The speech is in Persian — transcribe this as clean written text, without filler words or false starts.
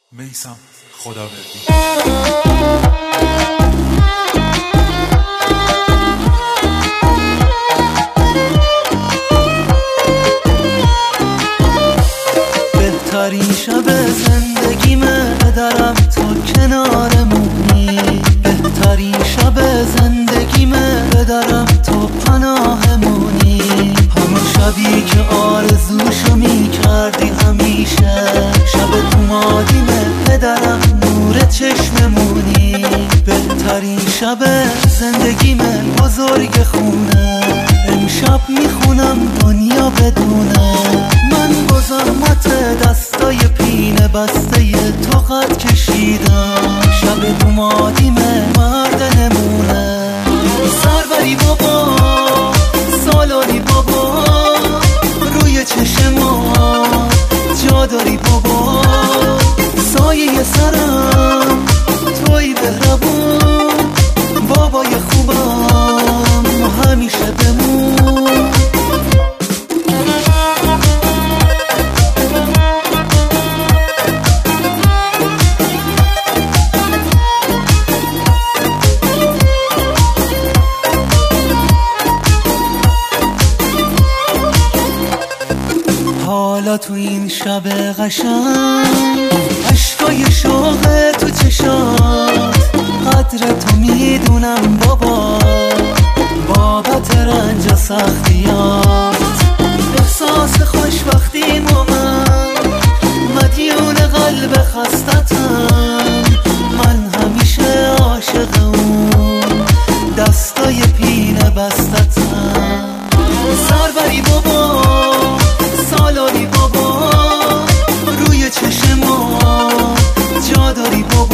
میثم خداوردی. بهترین شب زندگیمه دارم تو کنارمونی، بهترین شب زندگیمه دارم تو پناهمونی، همون شبی که آرزوشو میکردی همیشه، شب تو مادیمه پدرم نور چشممونی، بهترین شب زندگیمه بزرگ خونه، امشب میخونم دنیا بدونه، من با زحمت دستای پینه بسته تو قد کشیدم، شب تو مادیمه مرد نمونه، سربری بابا سالاری بابا روی چشما جا داری بابا، سایه سرم توی بهربون، بابای خوبم همیشه بمون. حالا تو این شب قشنگ عشقای شوق تو چشات، قدر تو میدونم بابا بابت رنج و سختیات، احساس خوشبختی من مدیون قلب خستتم، من همیشه عاشق اون دستای پینه بستتم، سربری بابا سالاری بابا روی چشما جا داری بابا،